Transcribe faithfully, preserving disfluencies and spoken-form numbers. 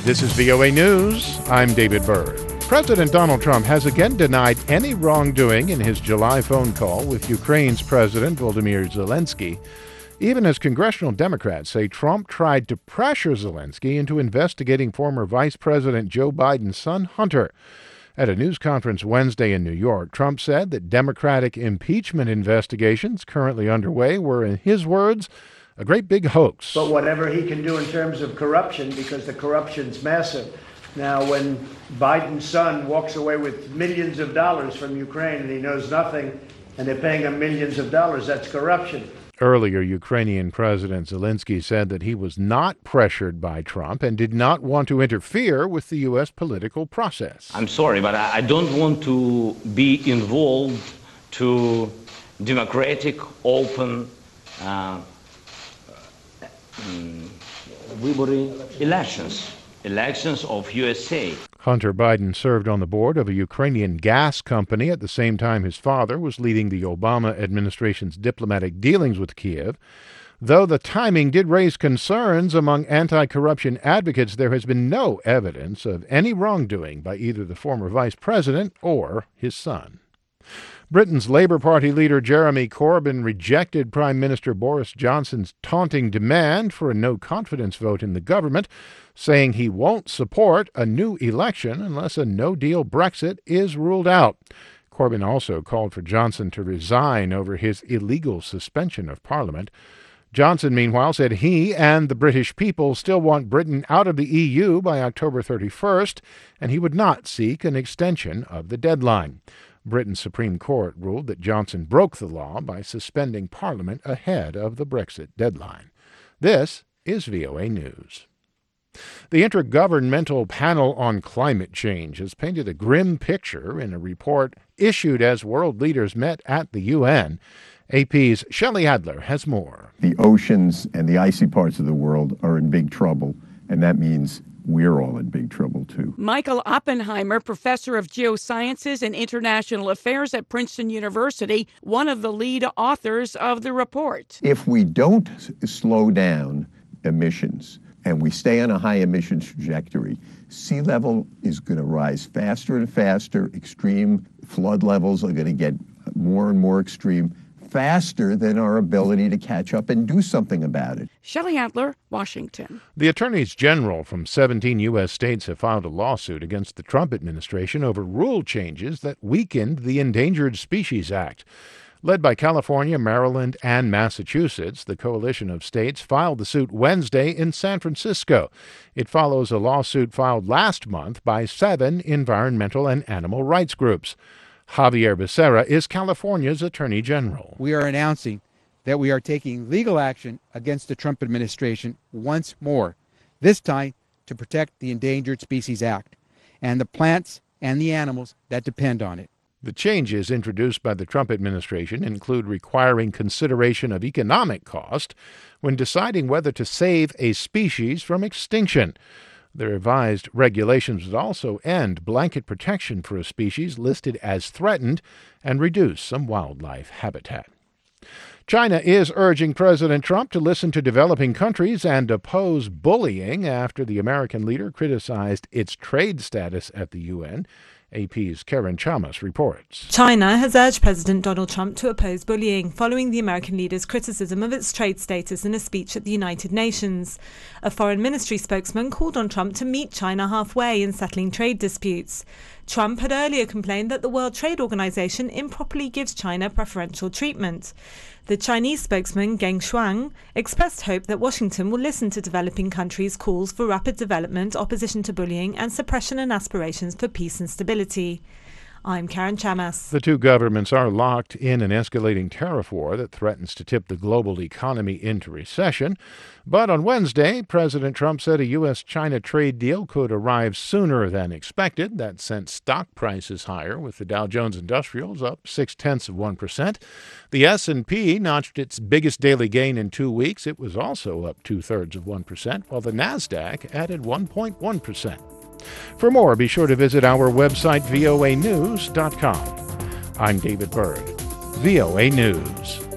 This is V O A News. I'm David Byrd. President Donald Trump has again denied any wrongdoing in his July phone call with Ukraine's President Volodymyr Zelensky, even as congressional Democrats say Trump tried to pressure Zelensky into investigating former Vice President Joe Biden's son, Hunter. At a news conference Wednesday in New York, Trump said that Democratic impeachment investigations currently underway were, in his words, a great big hoax. But whatever he can do in terms of corruption, because the corruption's massive. Now, when Biden's son walks away with millions of dollars from Ukraine and he knows nothing, and they're paying him millions of dollars, that's corruption. Earlier, Ukrainian President Zelensky said that he was not pressured by Trump and did not want to interfere with the U S political process. I'm sorry, but I don't want to be involved to democratic, open, uh, um, elections, elections of U S A. Hunter Biden served on the board of a Ukrainian gas company at the same time his father was leading the Obama administration's diplomatic dealings with Kiev. Though the timing did raise concerns among anti-corruption advocates, there has been no evidence of any wrongdoing by either the former vice president or his son. Britain's Labour Party leader Jeremy Corbyn rejected Prime Minister Boris Johnson's taunting demand for a no-confidence vote in the government, saying he won't support a new election unless a no-deal Brexit is ruled out. Corbyn also called for Johnson to resign over his illegal suspension of Parliament. Johnson, meanwhile, said he and the British people still want Britain out of the E U by October thirty-first, and he would not seek an extension of the deadline. Britain's Supreme Court ruled that Johnson broke the law by suspending Parliament ahead of the Brexit deadline. This is V O A News. The Intergovernmental Panel on Climate Change has painted a grim picture in a report issued as world leaders met at the U N. A P's Shelley Adler has more. The oceans and the icy parts of the world are in big trouble, and that means we're all in big trouble, too. Michael Oppenheimer, professor of geosciences and international affairs at Princeton University, one of the lead authors of the report. If we don't slow down emissions and we stay on a high emissions trajectory, sea level is going to rise faster and faster. Extreme flood levels are going to get more and more extreme, faster than our ability to catch up and do something about it. Shelley Adler, Washington. The attorneys general from seventeen U S states have filed a lawsuit against the Trump administration over rule changes that weakened the Endangered Species Act. Led by California, Maryland, and Massachusetts, the coalition of states filed the suit Wednesday in San Francisco. It follows a lawsuit filed last month by seven environmental and animal rights groups. Javier Becerra is California's Attorney General. We are announcing that we are taking legal action against the Trump administration once more, this time to protect the Endangered Species Act and the plants and the animals that depend on it. The changes introduced by the Trump administration include requiring consideration of economic cost when deciding whether to save a species from extinction. The revised regulations would also end blanket protection for a species listed as threatened and reduce some wildlife habitat. China is urging President Trump to listen to developing countries and oppose bullying after the American leader criticized its trade status at the U N. A P's Karen Chamas reports. China has urged President Donald Trump to oppose bullying following the American leader's criticism of its trade status in a speech at the United Nations. A foreign ministry spokesman called on Trump to meet China halfway in settling trade disputes. Trump had earlier complained that the World Trade Organization improperly gives China preferential treatment. The Chinese spokesman, Geng Shuang, expressed hope that Washington will listen to developing countries' calls for rapid development, opposition to bullying, and suppression and aspirations for peace and stability. I'm Karen Chamas. The two governments are locked in an escalating tariff war that threatens to tip the global economy into recession. But on Wednesday, President Trump said a U S China trade deal could arrive sooner than expected. That sent stock prices higher, with the Dow Jones Industrials up six-tenths of one percent. The S and P notched its biggest daily gain in two weeks. It was also up two-thirds of one percent, while the NASDAQ added one point one percent. For more, be sure to visit our website, V O A news dot com. I'm David Byrd, V O A News.